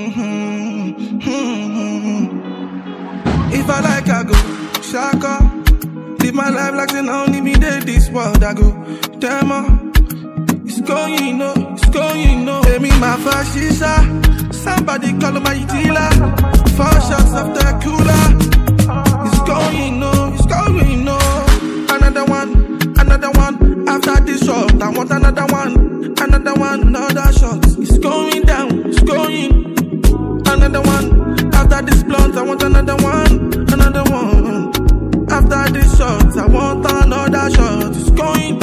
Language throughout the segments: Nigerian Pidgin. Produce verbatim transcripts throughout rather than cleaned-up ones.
Mm-hmm. Mm-hmm. If I like, I go shaka. Live my life like they only me did this world. I go damn. It's going, no, it's going, no. Hey, me my fascisha. Somebody call my dealer. Four shots of the cooler. It's going, no, it's going, no. Another one, another one. After this shot, I want another one, another one, another shot. It's going down, it's going. Another one. After this blunt, I want another one, another one. After this shot, I want another shot. It's going.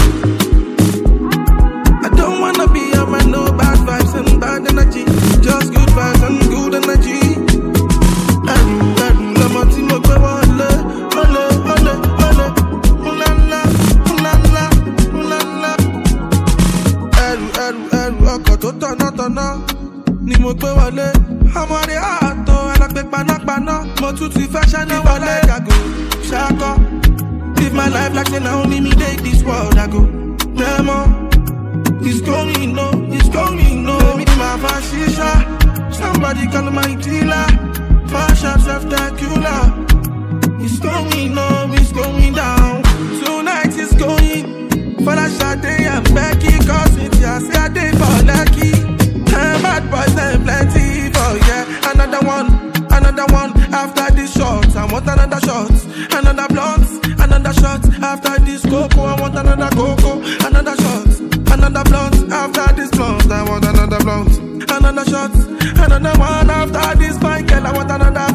I don't wanna be around no bad vibes and bad energy. Just good vibes and good energy. And that lama timo kwe wale, wale, wale, wale. Ulala, ulala, ulala. Eru, eru, eru, ọkọ̀ tó tọ̀nà tọ̀nà ni mo gbé wọlé. Ọmọ rẹ̀ àtọ̀ ẹlẹ́gbẹ́ panápaná. Mo tún ti fẹ́ ṣẹ́ná wọlé. I go ṣakọ. Live my life like say na only me dey this world. I go demo. It's going, no, it's going, no. Me my fascisha. Somebody call my dealer. Four shots of tequila. It's going, no, it's going down. Tonight it's going. For that shot, they am Becky. Cause it's yeah, say I dey for lucky. And bad boys, them plenty. For yeah, another one, another one. After this shot, I want another shot. Another blunt, another shot. After this cocoa, I want another cocoa. Another shot. Another blunt, after this blunt, I want another blunt. Another shot, another one, after this fine girl, I want another